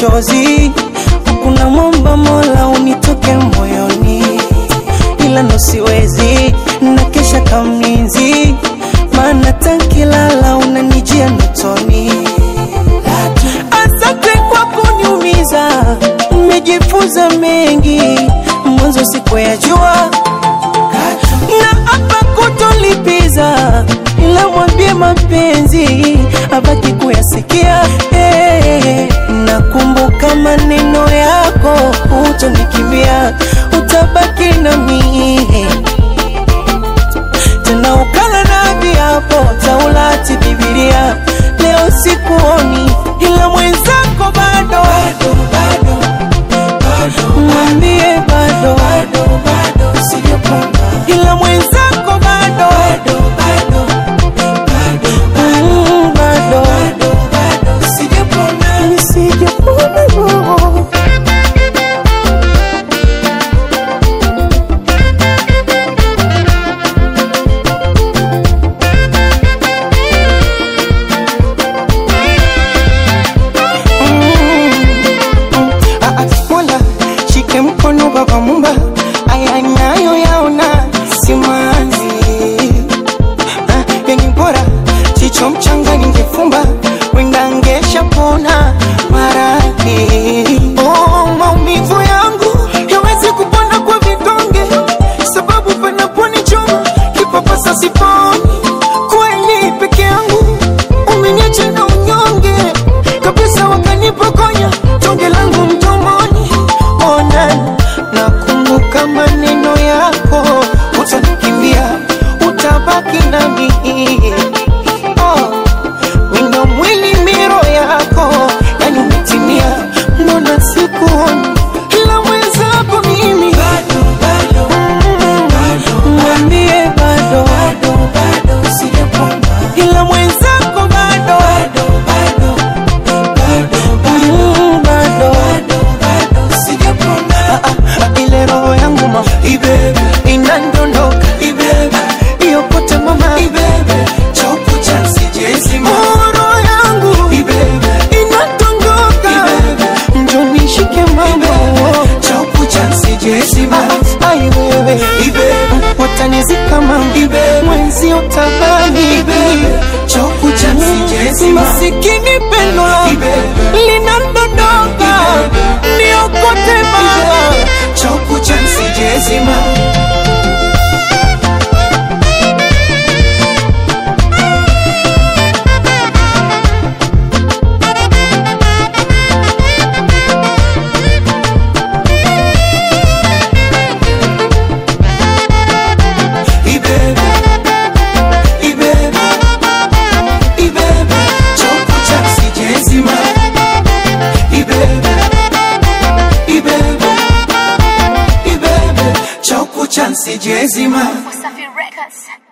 machozi, kuna mwomba Mola unitoke moyoni, ila ndo siwezi na kesha kamlinzi, maana tankilala unanijia notoni. Asante kwa kuniumiza, umejifunza mengi, mwanzo sikuyajua, na hapa kutolipiza, ila mwambie mapenzi abaki kuyasikia. Nakumbuka maneno yako, utonikimbia, utabaki na mimi, tena ukala na viapo Taurati Biblia. Leo sikuoni ila mwenzako bado, mwambie bado, ila mwenzako bado, nisijapona roho. Mola shike mkono baba mumba, aya nayo yaona simanzi, yani bora chicho mchanga ningefumba, wenda ngesha pona maradhi. Maumivu yangu yawezi kupona kwa vidonge, sababu panaponichoma kipapasa siponi. Kweli peke yangu umeniacha na unyonge kabisa, wakanipokonya tonge langu mdomoni. Nakumbuka maneno yako, utanikimbia, utabaki na mimi. Wino mwili miro yako, yani umetimia, mbona sikuoni ila mwenzako mimi mwambie bado, ila mwenzako bado, ile roho yangu mama inandondoka, iyo kote mama choku chansi jezima, roho yangu inandondoka, njoni shike mama choku chansi jezima. Ai wewe watanizika mama, mwenzi utabani choku chansi jezima, masikini pendo linandondoka, ndio kote mama choku chansi jezima. Chansi Jezima. Wasafi Records.